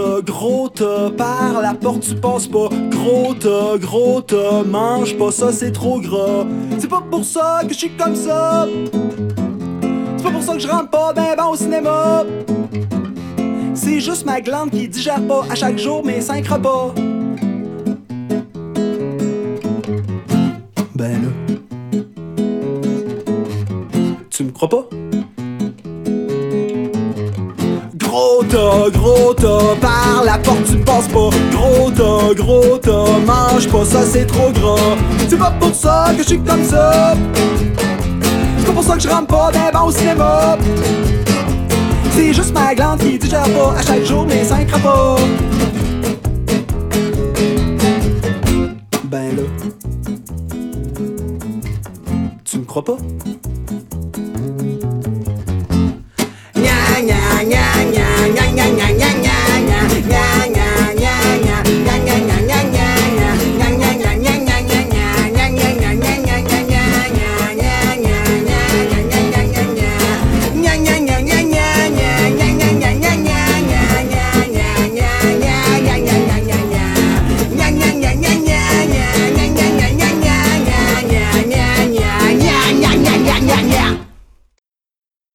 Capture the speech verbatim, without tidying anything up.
tas, gros tas, par la porte tu passes pas. Gros tas, gros tas, mange pas ça, c'est trop gras. C'est pas pour ça que je suis comme ça. C'est pas pour ça que je rentre pas ben bon au cinéma. C'est juste ma glande qui digère pas à chaque jour mes cinq repas. Ben là, tu me crois pas? Gros tas, gros tas, par la porte tu passes pas. Gros tas, gros tas, mange pas ça, c'est trop gras. C'est pas pour ça que je suis comme ça. C'est pas pour ça que je rentre pas ben bon au cinéma. C'est juste ma glande qui digère pas à chaque jour mes cinq repas. Ben là, tu me crois pas?